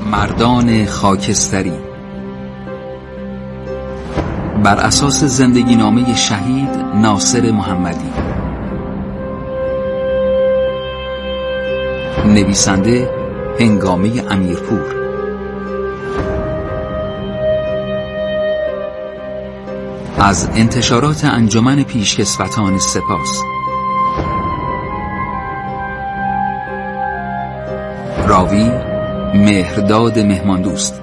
مردان خاکستری بر اساس زندگی نامه شهید ناصر محمدی، نویسنده هنگامه امیرپور، از انتشارات انجمن پیشکسوتان سپاس. راوی مهرداد مهماندوست.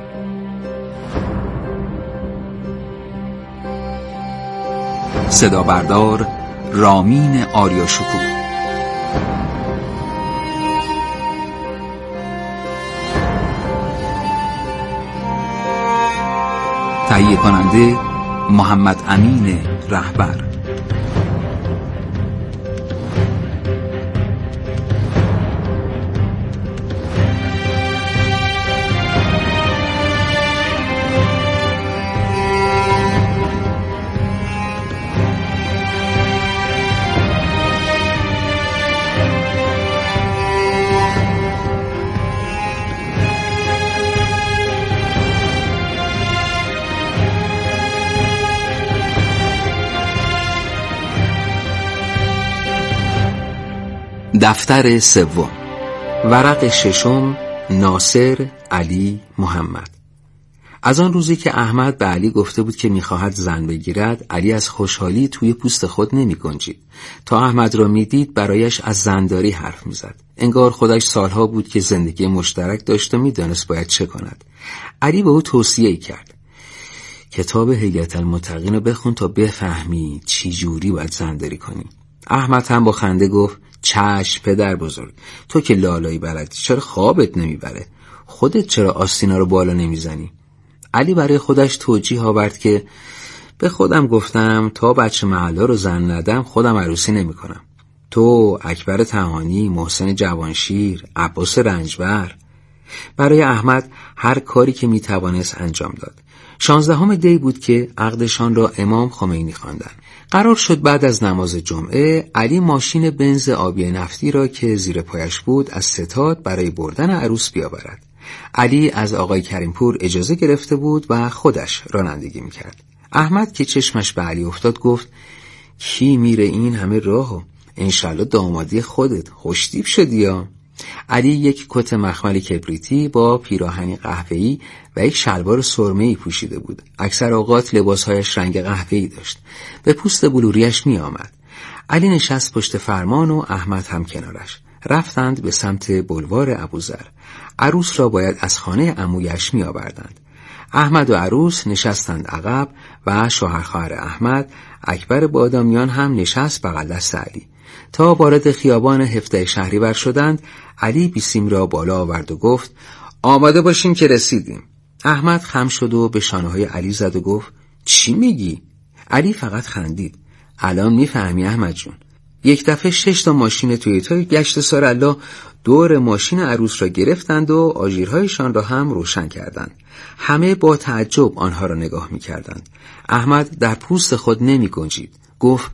صدا بردار رامین آریاشکوه. تهیه کننده محمد امین رهبر. دفتر سوم، ورق ششم، ناصر علی محمد. از آن روزی که احمد به علی گفته بود که می‌خواهد زن بگیرد، علی از خوشحالی توی پوست خود نمی‌گنجید. تا احمد را می‌دید برایش از زنداری حرف می‌زد. انگار خودش سالها بود که زندگی مشترک داشت و می‌دانست باید چه کند. علی به او توصیه کرد: کتاب هیئت المتقین رو بخون تا بفهمی چی جوری باید زنداری کنی. احمد هم با خنده گفت: چشم پدر بزرگ، تو که لالایی بلدی، چرا خوابت نمیبره؟ خودت چرا آستینا رو بالا نمیزنی؟ علی برای خودش توجیه آورد که به خودم گفتم تا بچه محله رو زن ندم خودم عروسی نمیکنم. تو، اکبر طحانی، محسن جوانشیر، عباس رنجبر. برای احمد هر کاری که میتوانست انجام داد. 16 دی بود که عقدشان را امام خمینی خواندند. قرار شد بعد از نماز جمعه علی ماشین بنز آبی نفتی را که زیر پایش بود از ستاد برای بردن عروس بیاورد. علی از آقای کریمپور اجازه گرفته بود و خودش رانندگی میکرد. احمد که چشمش به علی افتاد گفت: کی میره این همه راهو؟ انشالله دامادی خودت، خوشتیپ شدی یا؟ علی یک کت مخمل کبریتی با پیراهنی قهوه‌ای و یک شلوار سرمه‌ای پوشیده بود. اکثر اوقات لباسهایش رنگ قهوه‌ای داشت. به پوست بلوریش می آمد. علی نشست پشت فرمان و احمد هم کنارش. رفتند به سمت بلوار ابوذر. عروس را باید از خانه عمویش می آوردند. احمد و عروس نشستند عقب و شوهر خواهر احمد، اکبر بادامیان هم نشست بغل دست علی. تا وارد خیابان 17 شهریور شدند، علی بیسیم را بالا آورد و گفت: آماده باشین که رسیدیم. احمد خم شد و به شانه‌های علی زد و گفت: چی میگی؟ علی فقط خندید. الان میفهمی احمد جون. یک دفعه 6 تا ماشین تویوتا گشت سارالله دور ماشین عروس را گرفتند و آژیرهایشان را هم روشن کردند. همه با تعجب آنها را نگاه میکردند. احمد در پوست خود نمیگنجید. گفت: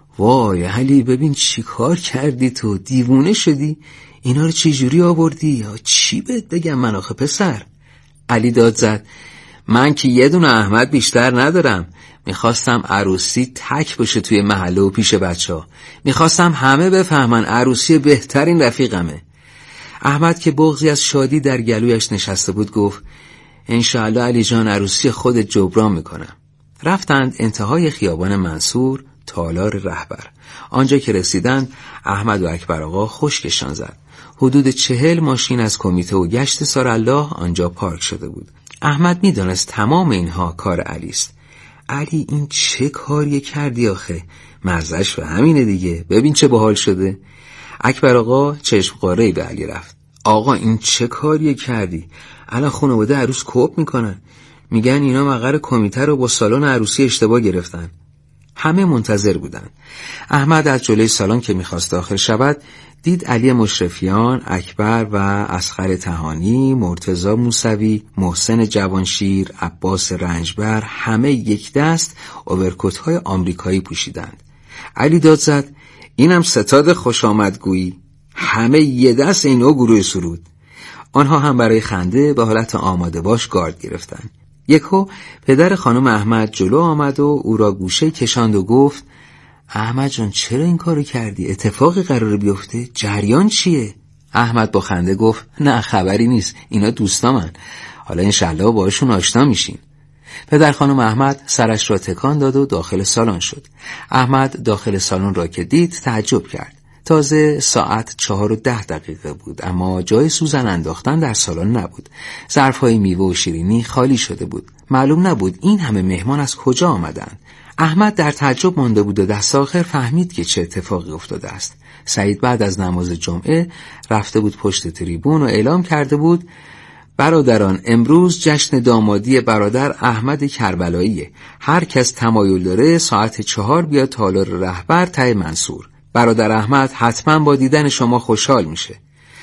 وای علی، ببین چی کار کردی، تو دیوونه شدی؟ اینا رو چی جوری آوردی؟ یا چی بهت بگم من آخه پسر؟ علی داد زد: من که یه دونه احمد بیشتر ندارم. میخواستم عروسی تک باشه توی محله و پیش بچه‌ها. میخواستم همه بفهمن عروسی بهترین رفیقمه. احمد که بغضی از شادی در گلویش نشسته بود گفت: انشاءالله علی جان عروسی خودت جبران میکنم. رفتند انتهای خیابان منصور، تالار رهبر. آنجا که رسیدند احمد و اکبر آقا خشکشان زد. حدود 40 ماشین از کمیته و گشت سارالله آنجا پارک شده بود. احمد میدانست تمام اینها کار علی است. علی این چه کاری کردی آخه؟ مزهش به همینه دیگه، ببین چه باحال شده. اکبر آقا چشم قاره‌ای به علی رفت: آقا این چه کاری کردی؟ الان خانواده عروس کوپ میکنن، میگن اینا مقر کمیته رو با سالن عروسی اشتباه گرفتن. همه منتظر بودند. احمد از جلوی سالن که میخواست داخل شود دید علی مشرفیان، اکبر و اصغر طحانی، مرتضی موسوی، محسن جوانشیر، عباس رنجبر همه یک دست اوورکوت‌های آمریکایی پوشیدند. علی داد زد: اینم ستاد خوش آمدگویی. همه یه دست اینو گروه سرود. آنها هم برای خنده به حالت آماده باش گارد گرفتند. یکو پدر خانم احمد جلو آمد و او را گوشه کشاند و گفت احمد جان چرا این کارو کردی؟ اتفاقی قراره بیفته؟ جریان چیه؟ احمد با خنده گفت نه خبری نیست، اینا دوستامن، حالا انشالله باهاشون آشنا میشین. پدر خانم احمد سرش را تکان داد و داخل سالن شد. احمد داخل سالن را که دید تعجب کرد. تازه ساعت 4:10 بود، اما جای سوزن انداختن در سالن نبود. ظرف‌های میوه و شیرینی خالی شده بود. معلوم نبود این همه مهمان از کجا آمدند. احمد در تعجب مانده بود و دست آخر فهمید که چه اتفاقی افتاده است. سعید بعد از نماز جمعه رفته بود پشت تریبون و اعلام کرده بود برادران، امروز جشن دامادی برادر احمد کربلاییه. هر کس تمایل داره ساعت 4 بیاد تالار رهبر ته منصور. برادر احمد حتما با دیدن شما خوشحال میشه.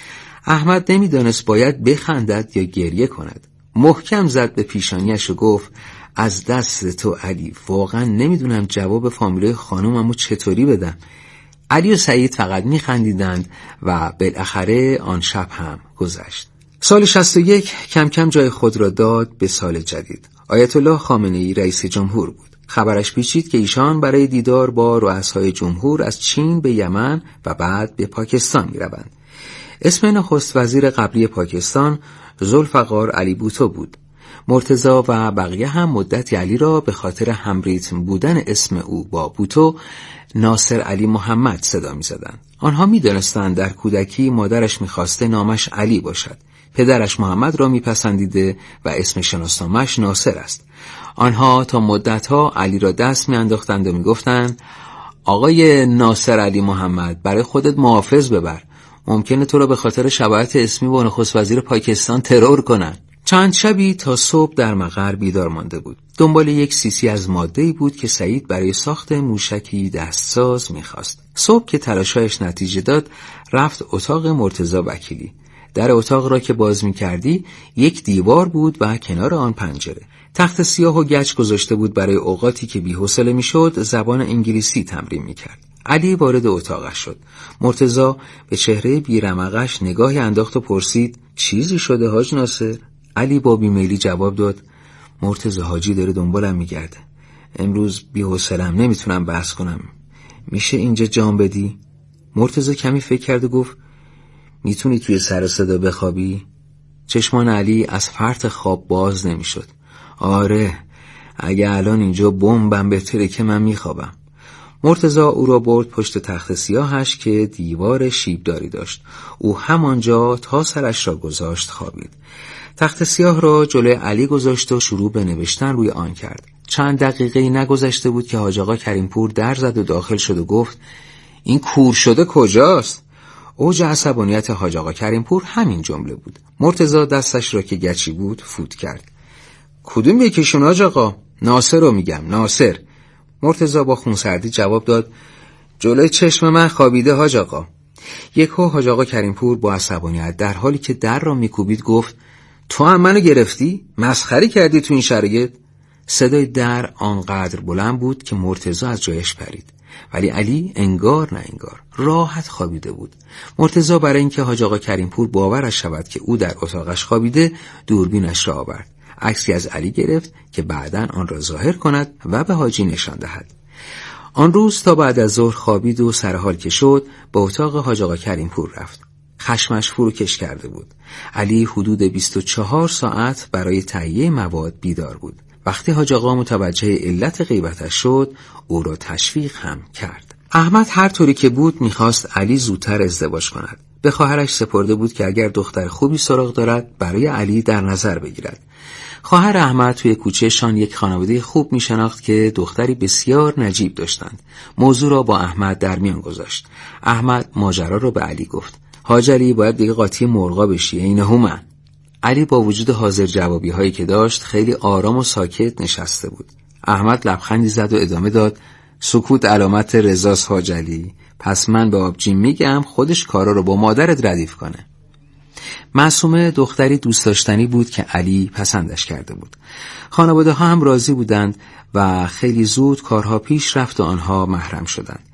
احمد نمیدانست باید بخندد یا گریه کند. محکم زد به پیشانیش و گفت از دست تو علی، واقعا نمیدونم جواب فامیلای خانوممو چطوری بدم. علی و سعید فقط میخندیدند و بالاخره آن شب هم گذشت. سال 61 کم کم جای خود را داد به سال جدید. آیت الله خامنه‌ای رئیس جمهور بود. خبرش پیچید که ایشان برای دیدار با رؤسای جمهور از چین به یمن و بعد به پاکستان می‌روند. اسم نخست وزیر قبلی پاکستان ذوالفقار علی بوتو بود. مرتضی و بقیه هم مدتی علی را به خاطر همریتم بودن اسم او با بوتو ناصر علی محمد صدا می‌زدند. آنها می‌دانستند در کودکی مادرش می‌خواسته نامش علی باشد. پدرش محمد را میپسندیده و اسم شناسنامه‌اش ناصر است. آنها تا مدتها علی را دست میانداختند و میگفتند آقای ناصر علی محمد، برای خودت محافظ ببر، ممکنه تو را به خاطر شباهت اسمی با نخست وزیر پاکستان ترور کنن. چند شبی تا صبح در مقر بیدار مانده بود. دنبال یک سیسی از ماده‌ای بود که سعید برای ساخت موشکی دستساز میخواست. صبح که تلاشایش نتیجه داد، رفت اتاق مرتضی وکیلی. در اتاق را که باز می کردی یک دیوار بود و کنار آن پنجره. تخت سیاه و گچ گذاشته بود برای اوقاتی که بی‌حوصله میشد زبان انگلیسی تمرین می کرد. علی وارد اتاقش شد. مرتضی به چهره بیرمقش نگاهی انداخت و پرسید چیزی شده حاج ناصر؟ علی با بیمیلی جواب داد مرتضی حاجی داره دنبالم میگرده. امروز بی‌حوصله‌ام، نمیتونم بحث کنم. میشه اینجا جام بدی؟ مرتضی کمی فکر کرد و گفت میتونی توی سر و صدا بخوابی؟ چشمان علی از فرط خواب باز نمیشد. آره، اگه الان اینجا بمبم بهتره که من میخوابم. مرتضی او را برد پشت تخت سیاهش که دیوار شیبداری داشت. او همانجا تا سرش را گذاشت خوابید. تخت سیاه را جلوی علی گذاشت و شروع به نوشتن روی آن کرد. چند دقیقه‌ای نگذشته بود که حاج آقا کریمپور در زد و داخل شد و گفت این کور شده کجاست؟ اوج عصبانیت حاج آقا کریمپور همین جمله بود. مرتضی دستش را که گچی بود فوت کرد. کدوم یکیشون حاج آقا؟ ناصر رو میگم، ناصر. مرتضی با خونسردی جواب داد جلوی چشم من خوابیده حاج آقا. یکو حاج آقا کریمپور با عصبانیت در حالی که در را میکوبید گفت تو هم منو گرفتی؟ مسخره کردی تو این شرایط؟ صدای در آنقدر بلند بود که مرتضی از جایش پرید. ولی علی انگار نه انگار راحت خوابیده بود. مرتضی برای اینکه حاج آقا کریمپور باورش شود که او در اتاقش خوابیده دوربینش را آورد. عکسی از علی گرفت که بعداً آن را ظاهر کند و به حاجی نشان دهد. آن روز تا بعد از ظهر خوابید و سرحال که شد به اتاق حاج آقا کریمپور رفت. خشمش فروکش کرده بود. علی حدود 24 ساعت برای تهیه مواد بیدار بود. وقتی حاج آقا متوجه علت غیبتش شد او را تشویق هم کرد. احمد هر طوری که بود میخواست علی زودتر ازدواج کند. به خواهرش سپرده بود که اگر دختر خوبی سراغ دارد برای علی در نظر بگیرد. خواهر احمد توی کوچه‌شان یک خانواده خوب میشناخت که دختری بسیار نجیب داشتند. موضوع را با احمد در میان گذاشت. احمد ماجرا را به علی گفت. حاج علی باید دیگه قاطی مرغا بشی، این هومن. علی با وجود حاضر جوابی هایی که داشت خیلی آرام و ساکت نشسته بود. احمد لبخندی زد و ادامه داد سکوت علامت رضاست حاج علی، پس من به آبجیم میگم خودش کارا رو با مادرت ردیف کنه. معصومه دختری دوست داشتنی بود که علی پسندش کرده بود. خانواده ها هم راضی بودند و خیلی زود کارها پیش رفت و آنها محرم شدند.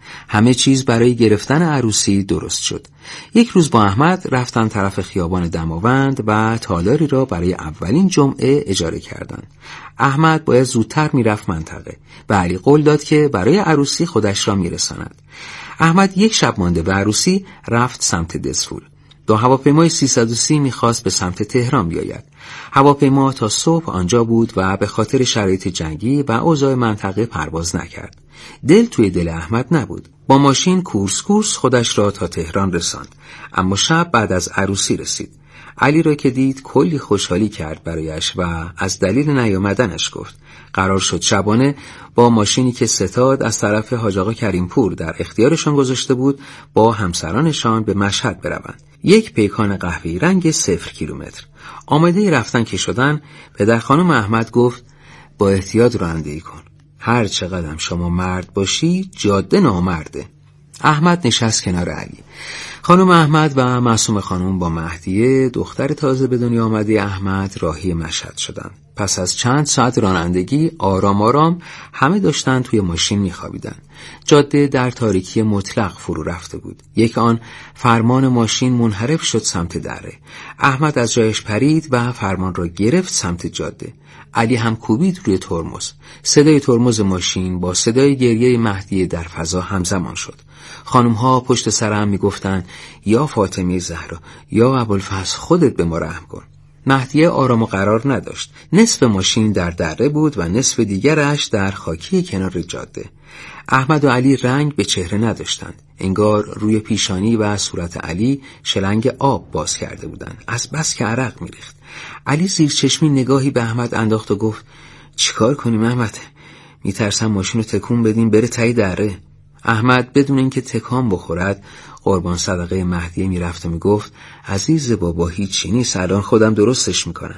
همه چیز برای گرفتن عروسی درست شد. یک روز با احمد رفتن طرف خیابان دماوند و تالاری را برای اولین جمعه اجاره کردند. احمد باید زودتر میرفت منطقه و علی قول داد که برای عروسی خودش را میرساند. احمد یک شب مانده به عروسی رفت سمت دسفول. با هواپیمای 330 میخواست به سمت تهران بیاید. هواپیما تا صبح آنجا بود و به خاطر شرایط جنگی و اوضاع منطقه پرواز نکرد. دل توی دل احمد نبود. با ماشین کورس خودش را تا تهران رساند. اما شب بعد از عروسی رسید. علی را که دید کلی خوشحالی کرد برایش و از دلیل نیامدنش گفت. قرار شد شبانه با ماشینی که ستاد از طرف حاج آقا کریمپور در اختیارشان گذاشته بود با همسرانشان به مشهد بروند. یک پیکان قهوه‌ای رنگ 0 کیلومتر. آماده رفتن که شدن، پدر خانم احمد گفت با احتیاط رانندگی کن. هر چقدر شما مرد باشی جاده نامرده. احمد نشست کنار علی. خانم احمد و معصومه خانم با مهدیه دختر تازه به دنیا آمده احمد راهی مشهد شدند. پس از چند ساعت رانندگی آرام همه داشتن توی ماشین میخوابیدن. جاده در تاریکی مطلق فرو رفته بود. یک آن فرمان ماشین منحرف شد سمت دره. احمد از جایش پرید و فرمان را گرفت سمت جاده. علی هم کوبید روی ترمز. صدای ترمز ماشین با صدای گریه مهدیه در فضا همزمان شد. خانم‌ها پشت سر هم میگفتن یا فاطمه زهرا یا ابوالفضل خودت به ما رحم کن. مهدیه آرام و قرار نداشت. نصف ماشین در دره بود و نصف دیگرش در خاکی کنار جاده. احمد و علی رنگ به چهره نداشتند. انگار روی پیشانی و صورت علی شلنگ آب باز کرده بودند. از بس که عرق میریخت. علی زیر چشمی نگاهی به احمد انداخت و گفت چیکار کنیم احمد؟ میترسم ماشین رو تکون بدیم بره ته دره. احمد بدون اینکه تکان بخورد قربان صدقه مهدیه میرفت و میگفت عزیز بابا هیچی نیست، الان خودم درستش میکنم.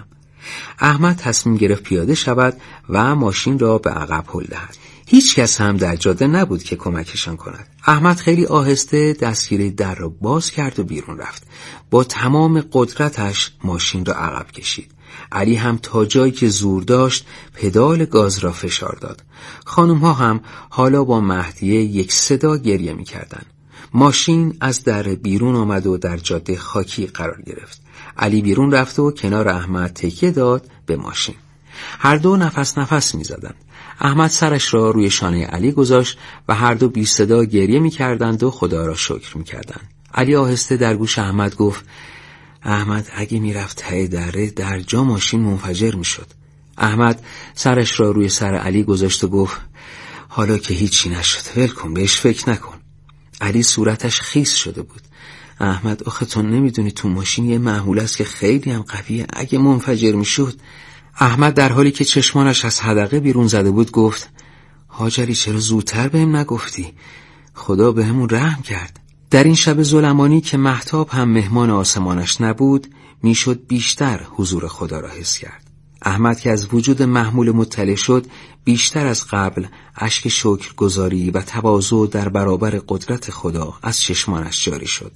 احمد تصمیم گرفت پیاده شود و ماشین را به عقب هل دهد. هیچ کس هم در جاده نبود که کمکشان کند. احمد خیلی آهسته دستگیره در را باز کرد و بیرون رفت. با تمام قدرتش ماشین را عقب کشید. علی هم تا جایی که زور داشت پدال گاز را فشار داد. خانم‌ها هم حالا با مهدیه یک صدا گریه می‌کردند. ماشین از در بیرون آمد و در جاده خاکی قرار گرفت. علی بیرون رفت و کنار احمد تکیه داد به ماشین. هر دو نفس می‌زدند. احمد سرش را روی شانه علی گذاشت و هر دو بی صدا گریه می‌کردند و خدا را شکر می‌کردند. علی آهسته در گوش احمد گفت احمد اگه میرفت ته دره در جا ماشین منفجر میشد. احمد سرش را روی سر علی گذاشت و گفت حالا که هیچی نشد ول کن، بهش فکر نکن. علی صورتش خیس شده بود. احمد آخه تو نمیدونی تو ماشین یه محموله است که خیلی هم قویه، اگه منفجر میشد. احمد در حالی که چشمانش از حدقه بیرون زده بود گفت حاج علی چرا زودتر بهم نگفتی؟ خدا بهمون رحم کرد. در این شب ظلمانی که مهتاب هم مهمان آسمانش نبود میشد بیشتر حضور خدا را حس کرد. احمد که از وجود محمول مطلع شد بیشتر از قبل اشک شکرگزاری و تواضع در برابر قدرت خدا از چشمانش جاری شد.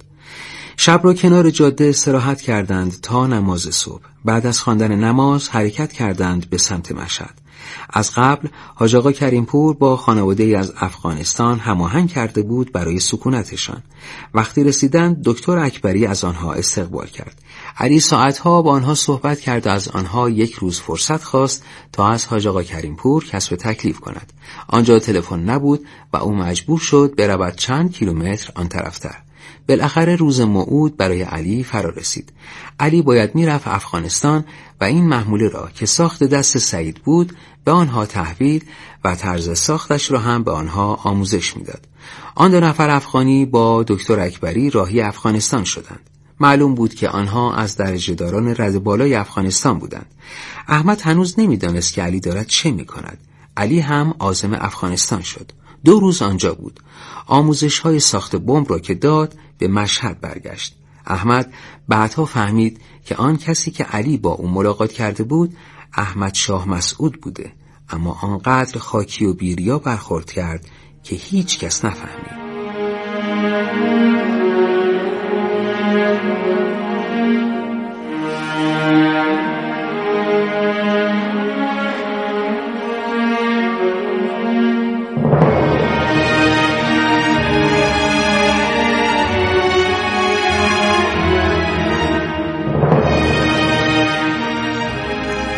شب را کنار جاده استراحت کردند تا نماز صبح. بعد از خواندن نماز حرکت کردند به سمت مشهد. از قبل حاج آقا کریمپور با خانواده‌ای از افغانستان هماهنگ کرده بود برای سکونتشان. وقتی رسیدند دکتر اکبری از آنها استقبال کرد. علی ساعتها با آنها صحبت کرد و از آنها یک روز فرصت خواست تا از حاج آقا کریمپور کسب تکلیف کند. آنجا تلفن نبود و او مجبور شد برود چند کیلومتر آن طرفتر. بالاخره روز موعود برای علی فرا رسید. علی باید میرفت افغانستان و این محموله را که ساخت دست سعید بود به آنها تحویل و طرز ساختش را هم به آنها آموزش میداد. آن 2 نفر افغانی با دکتر اکبری راهی افغانستان شدند. معلوم بود که آنها از درجه داران رد بالای افغانستان بودند. احمد هنوز نمیدانست که علی دارد چه میکند. علی هم عازم افغانستان شد. 2 روز آنجا بود. آموزش‌های ساخت بمب را که داد به مشهد برگشت. احمد بعدها فهمید که آن کسی که علی با او ملاقات کرده بود احمد شاه مسعود بوده، اما آنقدر خاکی و بیریا برخورد کرد که هیچ کس نفهمید.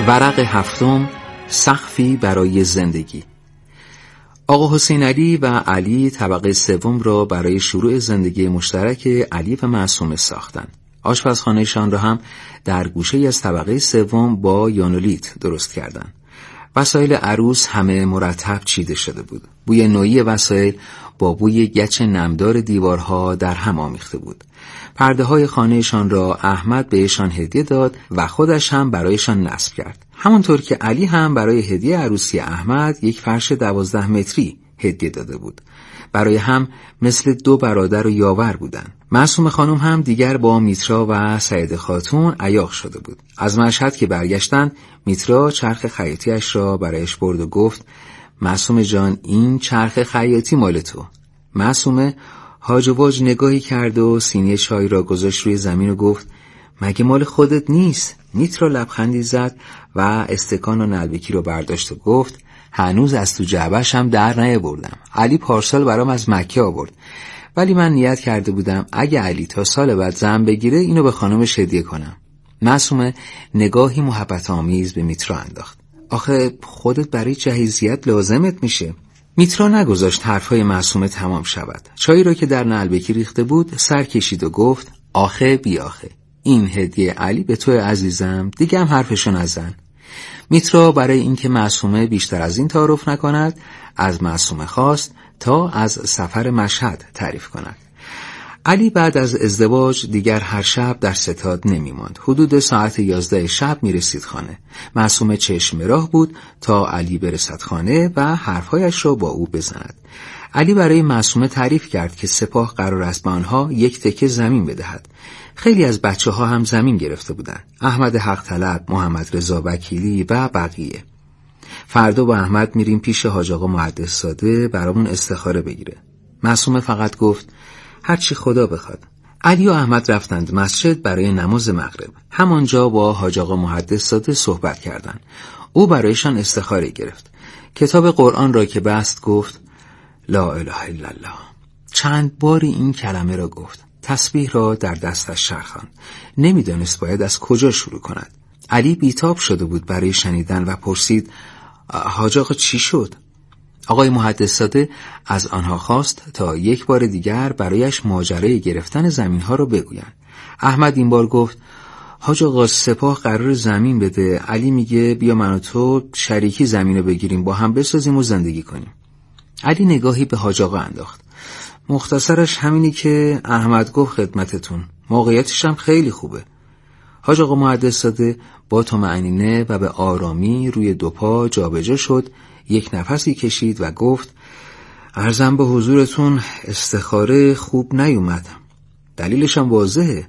ورق هفتم، سقفی برای زندگی. آقا حسین علی و علی طبقه سوم را برای شروع زندگی مشترک علی و معصومه ساختند. آشپزخانه‌شان را هم در گوشه‌ای از طبقه سوم با یانولیت درست کردند. وسایل عروس همه مرتب چیده شده بود. بوی نوعی وسایل با بوی گچ نمدار دیوارها در هم آمیخته بود. پرده‌های خانه‌شان را احمد بهشان هدیه داد و خودش هم برایشان نصب کرد. همونطور که علی هم برای هدیه عروسی احمد یک فرش 12 متری هدیه داده بود. برای هم مثل دو برادر و یاور بودند. معصومه خانم هم دیگر با میترا و سعیده خاتون عیاق شده بود. از مشهد که برگشتند، میترا چرخ خیاطی‌اش را برایش برد و گفت: معصومه جان، این چرخ خیاطی مال تو. معصومه هاج و واج نگاهی کرد و سینی چای را گذاشت روی زمین و گفت: مگه مال خودت نیست؟ میترا لبخندی زد و استکان و نلبکی رو برداشت و گفت: هنوز از تو جعبه‌ش هم در نیاوردم. علی پارسال برام از مکه آورد، ولی من نیت کرده بودم اگه علی تا سال بعد زن بگیره اینو به خانمش هدیه کنم. معصومه نگاهی محبت آمیز به میترا انداخت. آخه خودت برای جهیزیت لازمت میشه. میترا نگذاشت حرفای معصومه تمام شود. چایی را که در نلبکی ریخته بود سر کشید و گفت: آخه بی آخه، این هدیه علی به تو عزیزم، دیگه هم حرفشو نزن. میترا برای اینکه معصومه بیشتر از این تعارف نکند از معصومه خواست تا از سفر مشهد تعریف کند. علی بعد از ازدواج دیگر هر شب در ستاد نمی ماند. حدود ساعت 11 شب می رسید خانه. معصومه چشم راه بود تا علی برسد خانه و حرفهایش را با او بزند. علی برای معصومه تعریف کرد که سپاه قرار است به آنها یک تکه زمین بدهد. خیلی از بچه‌ها هم زمین گرفته بودند. احمد حق طلب، محمد رضا وکیلی و بقیه. فردا با احمد میریم پیش حاج آقا محدث زاده برامون استخاره بگیره. معصومه فقط گفت: هر چی خدا بخواد. علی و احمد رفتند مسجد برای نماز مغرب. همانجا با حاج آقا محدث زاده صحبت کردند. او برایشان استخاره گرفت. کتاب قرآن را که بست گفت: لا اله الا الله. چند باری این کلمه را گفت. تسبیح را در دستش چرخاند. نمیدانست باید از کجا شروع کند. علی بیتاب شده بود برای شنیدن و پرسید: حاج آقا چی شد؟ آقای محدث زاده از آنها خواست تا یک بار دیگر برایش ماجرای گرفتن زمین‌ها را بگویند. احمد این بار گفت: حاج آقا سپاه قرار زمین بده، علی میگه بیا من و تو شریکی زمین رو بگیریم، با هم بسازیم و زندگی کنیم. علی نگاهی به حاج آقا انداخت. مختصرش همینی که احمد گفت خدمتتون، موقعیتش هم خیلی خوبه. حاج آقا محدث زاده با طمأنینه و به آرامی روی دو پا جابجا شد، یک نفسی کشید و گفت: عرضم به حضورتون استخاره خوب نیومد. دلیلش هم واضحه.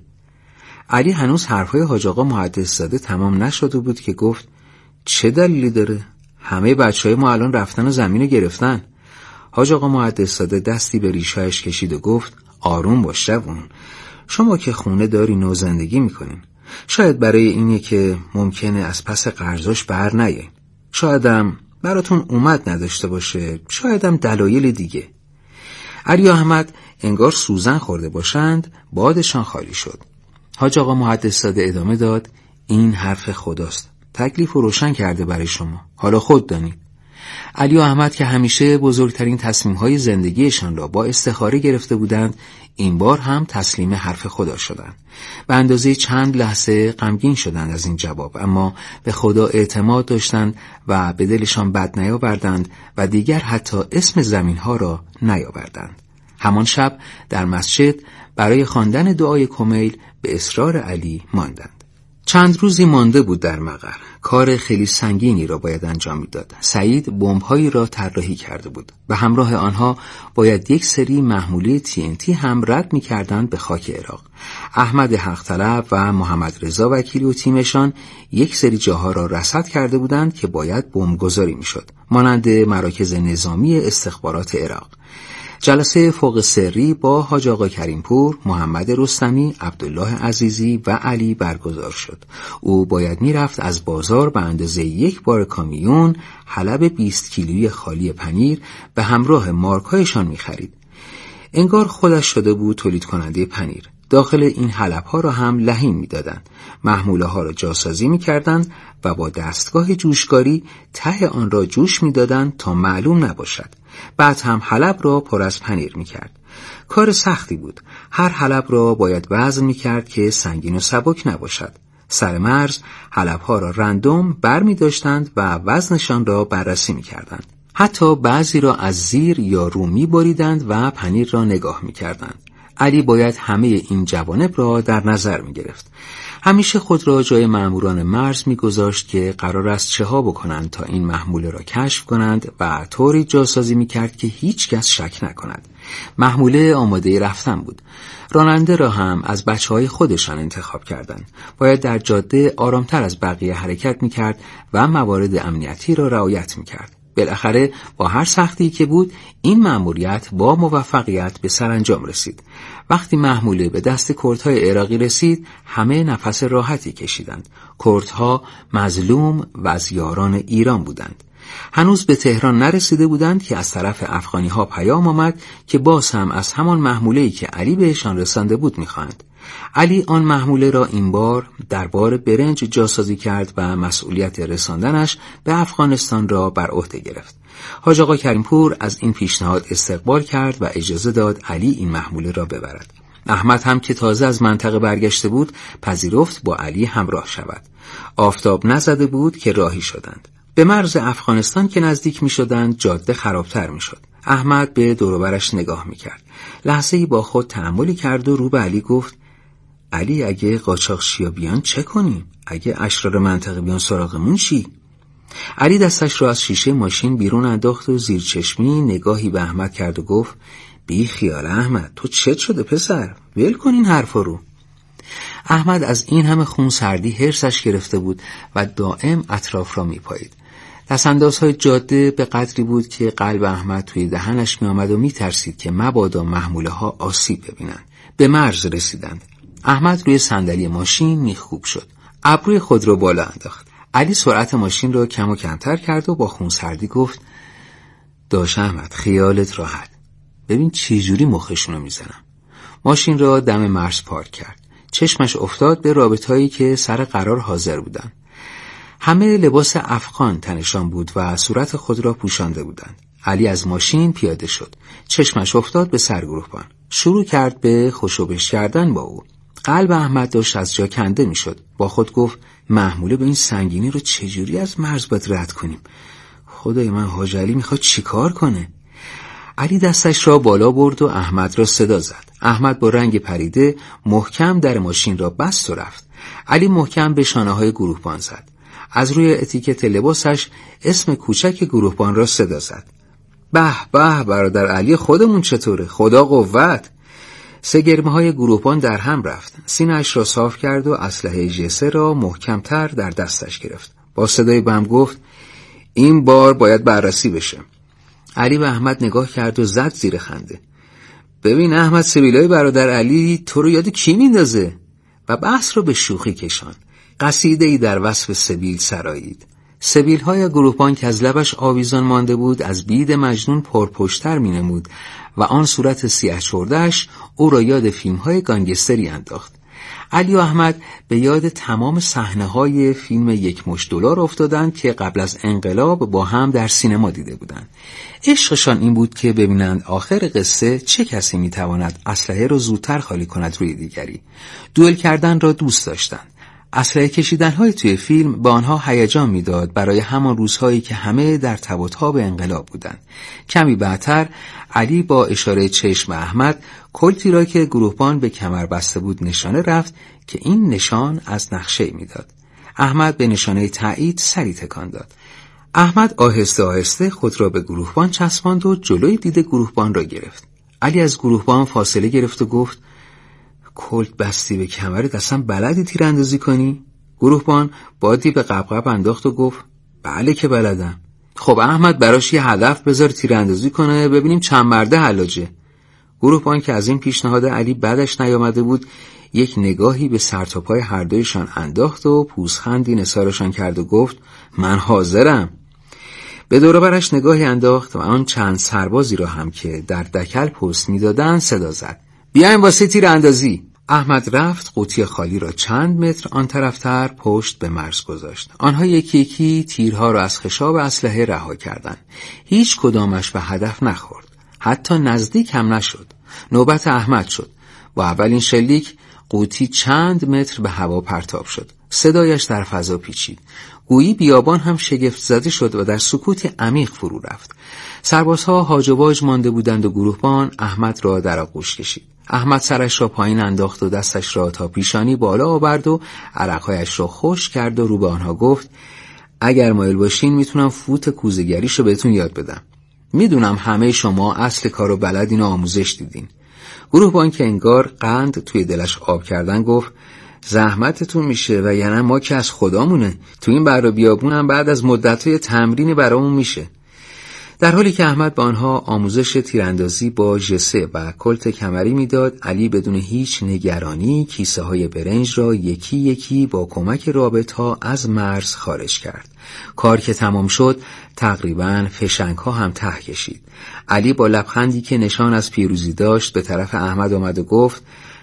علی هنوز حرفای حاج آقا محدث زاده تمام نشده بود که گفت: چه دلیلی داره؟ همه بچهای ما الان رفتن و زمینو گرفتن. حاج آقا محدث زاده دستی به ریشه‌اش کشید و گفت: آروم باش جوون، شما که خونه دارین و زندگی میکنین. شاید برای اینه که ممکنه از پس قرضاش بر نیاین. شایدم براتون اومد نداشته باشه، شایدم دلایل دیگه. علی و احمد انگار سوزن خورده باشند، بادشان خالی شد. حاج آقا محدث زاده ادامه داد: این حرف خداست، تکلیف رو روشن کرده برای شما، حالا خود دانید. علی و احمد که همیشه بزرگترین تصمیم‌های زندگیشان را با استخاره گرفته بودند، این بار هم تسلیم حرف خدا شدند. به اندازه چند لحظه غمگین شدند از این جواب، اما به خدا اعتماد داشتند و به دلشان بد نیاوردند و دیگر حتی اسم زمین‌ها را نیاوردند. همان شب در مسجد برای خواندن دعای کمیل به اصرار علی ماندند. چند روزی مانده بود در مقر. کار خیلی سنگینی را باید انجام میداد. سعید بمب‌هایی را طراحی کرده بود. به همراه آنها باید یک سری محموله TNT هم رد می‌کردند به خاک عراق. احمد حق طلب و محمد رضا وکیلی و تیمشان یک سری جاها را رصد کرده بودند که باید بمب‌گذاری می‌شد، مانند مراکز نظامی استخبارات عراق. جلسه فوق سری با حاج آقا کریمپور، محمد رستمی، عبدالله عزیزی و علی برگزار شد. او باید میرفت از بازار به اندازه یک بار کامیون حلب 20 کیلویی خالی پنیر به همراه مارکایشان میخرید. انگار خودش شده بود تولید کننده پنیر. داخل این حلب‌ها را هم لحیم می‌دادند. محموله‌ها را جاسازی می‌کردند و با دستگاه جوشکاری ته آن را جوش می‌دادند تا معلوم نباشد. بعد هم حلب را پر از پنیر می‌کرد. کار سختی بود. هر حلب را باید وزن می‌کرد که سنگین و سبک نباشد. سر مرز حلب‌ها را رندوم برمی‌داشتند و وزنشان را بررسی می‌کردند. حتی بعضی را از زیر یا رو می‌بریدند و پنیر را نگاه می‌کردند. علی باید همه این جوانب را در نظر می‌گرفت. همیشه خود را جای مأموران مرز می‌گذاشت که قرار است چه ها بکنند تا این محموله را کشف کنند و طوری جاسازی می‌کرد که هیچ کس شک نکند. محموله آماده رفتن بود. راننده را هم از بچه‌های خودشان انتخاب کردند. باید در جاده آرامتر از بقیه حرکت می‌کرد و موارد امنیتی را رعایت می‌کرد. بالاخره با هر سختی که بود این مأموریت با موفقیت به سرانجام رسید. وقتی محموله به دست کردهای عراقی رسید همه نفس راحتی کشیدند. کردها مظلوم و از یاران ایران بودند. هنوز به تهران نرسیده بودند که از طرف افغانی‌ها پیام آمد که باز هم از همان محموله‌ای که علی بهشان رسانده بود می‌خواهند. علی آن محموله را این بار در بار برنج جاسازی کرد و مسئولیت رساندنش به افغانستان را بر عهده گرفت. حاج آقا کریمپور از این پیشنهاد استقبال کرد و اجازه داد علی این محموله را ببرد. احمد هم که تازه از منطقه برگشته بود پذیرفت با علی همراه شود. آفتاب نزده بود که راهی شدند. به مرز افغانستان که نزدیک می شدند جاده خرابتر می شد. احمد به دور و برش نگاه می کرد. لحظه‌ای با خود تأملی کرد و رو به علی گفت: علی اگه قاچاقچیا بیان چه کنیم؟ اگه اشرار منطقه بیان سراغمون چی؟ علی دستش را از شیشه ماشین بیرون انداخت و زیر چشمی نگاهی به احمد کرد و گفت: بی خیال احمد، تو چت شده پسر؟ ول کن این حرفا رو. احمد از این همه خونسردی هرسش گرفته بود و دائم اطراف را میپایید. دستاندازهای جاده به قدری بود که قلب احمد توی دهنش می آمد و می ترسید که مبادا محموله ها آسیب ببینند. به مرز رسیدند. احمد روی صندلی ماشین میخکوب شد. ابروی خود را بالا انداخت. علی سرعت ماشین را کم و کمتر کرد و با خونسردی گفت: داش احمد خیالت راحت. ببین چه جوری مخشونو میزنم. ماشین را دم مرز پارک کرد. چشمش افتاد به رابطهایی که سر قرار حاضر بودند. همه لباس افغان تنشان بود و صورت خود را پوشانده بودند. علی از ماشین پیاده شد. چشمش افتاد به سرگروهبان. شروع کرد به خوشوبش کردن با او. قلب احمد داشت از جا کنده می شد. با خود گفت: محموله به این سنگینی رو چجوری از مرز باید رد کنیم؟ خدای من، حاج علی میخواد چی کار کنه؟ علی دستش را بالا برد و احمد را صدا زد. احمد با رنگ پریده محکم در ماشین را بست و رفت. علی محکم به شانه‌های گروهبان زد. از روی اتیکت لباسش اسم کوچک گروهبان را صدا زد. به به برادر علی خودمون چطوره؟ خدا قوت. سگرمه‌های گروهبان در هم رفت. سینه‌اش را صاف کرد و اسلحه جسه را محکم‌تر در دستش گرفت. با صدای بم گفت: این بار باید بررسی بشه. علی به احمد نگاه کرد و زد زیر خنده: ببین احمد، سبیلای برادر علی تو رو یاد کی میندازه؟ و بحث رو به شوخی کشان. قصیده‌ای در وصف سبیل سرایید. سبیل‌های گروهبان که از لبش آویزان مانده بود از بید مجنون پرپشتر می‌نمود و آن صورت سیاه چرده‌اش او را یاد فیلم‌های گانگستری انداخت. علی و احمد به یاد تمام صحنه‌های فیلم یک مشت دلار افتادند که قبل از انقلاب با هم در سینما دیده بودند. عشقشان این بود که ببینند آخر قصه چه کسی می‌تواند اسلحه را زودتر خالی کند روی دیگری. دوئل کردن را دوست داشتند. اسلحه کشیدن‌های توی فیلم به آنها هیجان میداد برای همان روزهایی که همه در تب و تاب انقلاب بودند. کمی بعدتر علی با اشاره چشم احمد کلتی را که گروهبان به کمر بسته بود نشانه رفت که این نشان از نقشه میداد. احمد به نشانه تایید سری تکان داد. احمد آهسته آهسته خود را به گروهبان چسباند و جلوی دید گروهبان را گرفت. علی از گروهبان فاصله گرفت و گفت: کلت بستی به کمرت، اصلا بلدی تیراندازی کنی؟ گروهبان بادی به قبقب انداخت و گفت: بله که بلدم. خب احمد براش یه هدف بذار تیراندازی کنه ببینیم چند مرده حلاجه. گروهبان که از این پیشنهاد علی بعدش نیامده بود یک نگاهی به سر تا پای هر دویشان انداخت و پوزخندی نثارشان کرد و گفت: من حاضرم. به دور و برش نگاهی انداخت و آن چند سربازی را هم که در دکل پست می‌دادند صدا زد: بیایم واسه تیراندازی. احمد رفت قوطی خالی را چند متر آن طرفتر پشت به مرز گذاشت. آنها یکی یکی تیرها را از خشاب اسلحه رها کردند. هیچ کدامش به هدف نخورد. حتی نزدیک هم نشد. نوبت احمد شد. با اولین شلیک قوطی چند متر به هوا پرتاب شد. صدایش در فضا پیچید. گویی بیابان هم شگفت زده شد و در سکوت عمیق فرو رفت. سربازها هاج و واج مانده بودند و گروهبان احمد را در آغوش کشید. احمد سرش را پایین انداخت و دستش را تا پیشانی بالا آورد و عرقهایش را خشک کرد و رو به آنها گفت: اگر مایل باشین میتونم فوت کوزه‌گریشو بهتون یاد بدم. میدونم همه شما اصل کارو بلدین و آموزش دیدین. گروهبان که انگار قند توی دلش آب کردن گفت: زحمتتون میشه و یعنی ما که از خدامونه. تو این بر و بیابون هم بعد از مدت‌های تمرینی برامون میشه. در حالی که احمد به آنها آموزش تیراندازی با ژسه و کلت کمری میداد، علی بدون هیچ نگرانی کیسه های برنج را یکی یکی با کمک رابطها از مرز خارج کرد. کار که تمام شد تقریباً فشنگ ها هم ته کشید. علی با لبخندی که نشان از پیروزی داشت به طرف احمد آمد و گفت: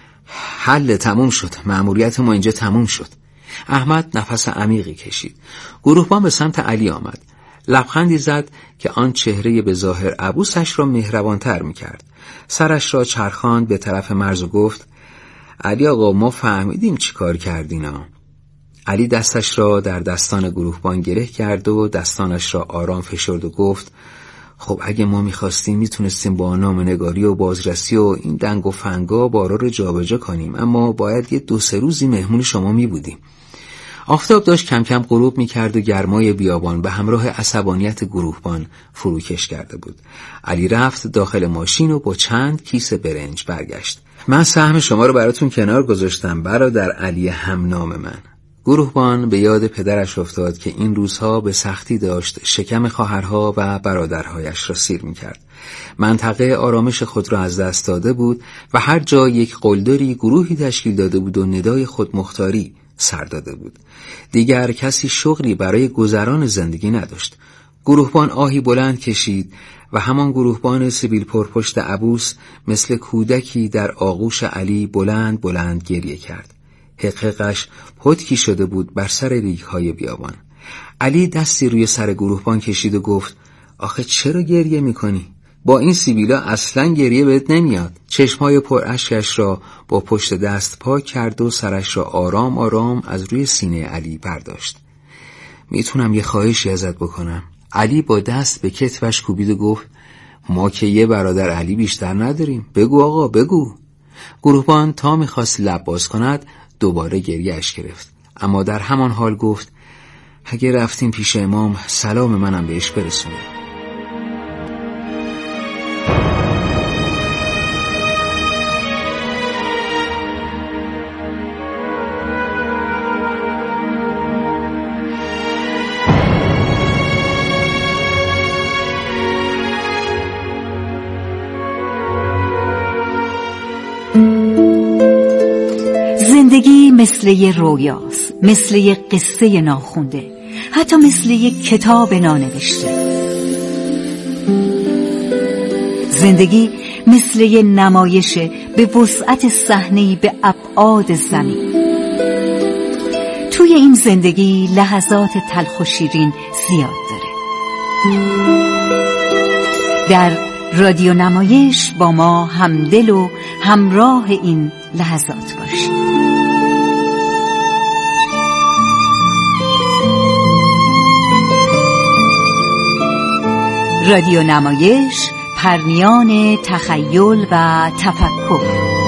حل تموم شد، مأموریت ما اینجا تموم شد. احمد نفس عمیقی کشید. گروهبان به سمت علی آمد. لبخندی زد که آن چهره به ظاهر عبوسش را مهربانتر می‌کرد. سرش را چرخاند به طرف مرز و گفت: علی آقا ما فهمیدیم چی کار کردینا. علی دستش را در دستان گروهبان گره کرد و دستانش را آرام فشرد و گفت: خب اگه ما می‌خواستیم میتونستیم با نامه‌نگاری و بازرسی و این دنگ و فنگا بارا رو جابجا کنیم، اما باید 2-3 روزی مهمون شما می‌بودیم. آفتاب داشت کم کم غروب می‌کرد و گرمای بیابان به همراه عصبانیت گروهبان فروکش کرده بود. علی رفت داخل ماشین و با چند کیسه برنج برگشت. من سهم شما رو براتون کنار گذاشتم برادر علی همنام من. گروهبان به یاد پدرش افتاد که این روزها به سختی داشت شکم خواهرها و برادرهایش را سیر می‌کرد. منطقه آرامش خود را از دست داده بود و هر جا یک قلدری گروهی تشکیل داده بود و ندای خودمختاری سر داده بود. دیگر کسی شغلی برای گذران زندگی نداشت. گروهبان آهی بلند کشید و همان گروهبان سیبیل پرپشت عبوس مثل کودکی در آغوش علی بلند بلند گریه کرد. حقیقش پتکی شده بود بر سر ریگ‌های بیابان. علی دستی روی سر گروهبان کشید و گفت: آخه چرا گریه میکنی؟ با این سیبیلا اصلاً گریه بهت نمیاد. چشمهای پر اشکش را با پشت دست پاک کرد و سرش را آرام آرام از روی سینه علی برداشت. میتونم یه خواهشی ازت بکنم؟ علی با دست به کتفش کوبید و گفت: ما که یه برادر علی بیشتر نداریم. بگو آقا بگو. گروهبان تا میخواست لب باز کند دوباره گریه‌اش گرفت، اما در همان حال گفت: اگه رفتیم پیش امام سلام منم بهش برسونه. زندگی مثل یه رویاست، مثل یه قصه ناخونده، حتی مثل یه کتاب نانوشته. زندگی مثل یه نمایش به وسعت صحنه‌ای به ابعاد زمین. توی این زندگی لحظات تلخ و شیرین زیاد داره. در رادیو نمایش با ما همدل و همراه این لحظات باشید. رادیو نمایش، پرمیان تخیل و تفکر.